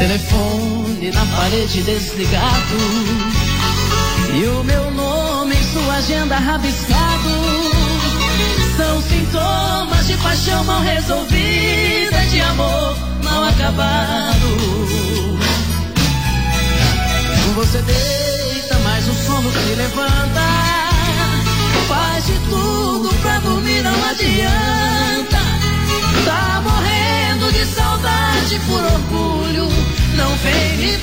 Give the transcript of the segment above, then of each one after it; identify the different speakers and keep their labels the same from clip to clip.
Speaker 1: Telefone na parede desligado e o meu nome em sua agenda rabiscado. São sintomas de paixão mal resolvida, de amor mal acabado. Você deita, mas o sono se levanta. Faz de tudo pra dormir, não adianta. Tá morrendo de saudade, por orgulho não vem me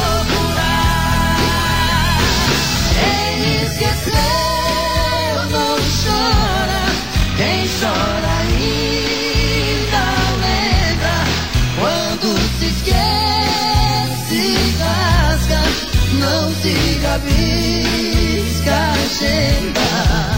Speaker 1: procurar. Quem esqueceu não chora, quem chora ainda lembra. Quando se esquece, rasga, não se rabisca a agenda.